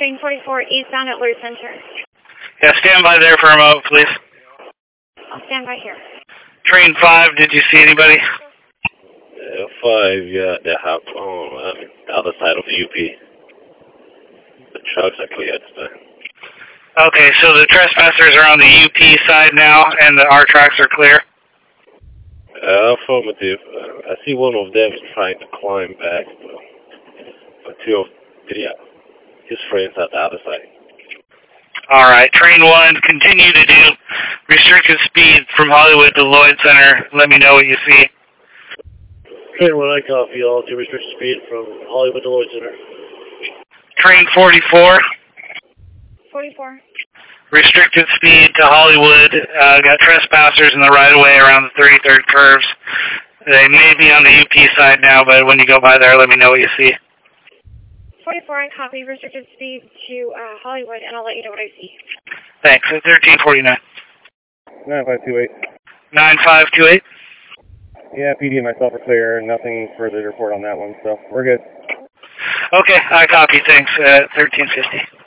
Train 44 eastbound at Lure Center. Yeah, stand by there for a moment, please. I'll stand by here. Train 5, did you see anybody? 5, yeah, they have on the other side of the UP. The trucks are cleared. Okay, so the trespassers are on the UP side now, and our tracks are clear? Affirmative. I see one of them is trying to climb back, but two of his friends at the other side. All right, Train 1, continue to do restricted speed from Hollywood to Lloyd Center. Let me know what you see. Train 1, I copy all to restricted speed from Hollywood to Lloyd Center. Train 44. 44. Restricted speed to Hollywood. Got trespassers in the right-of-way around the 33rd curves. They may be on the UP side now, but when you go by there, let me know what you see. 44, I copy restricted speed to Hollywood, and I'll let you know what I see. Thanks. 1349. 9528. 9528. Yeah, PD and myself are clear. Nothing further to report on that one, so we're good. Okay, I copy. Thanks. 1350.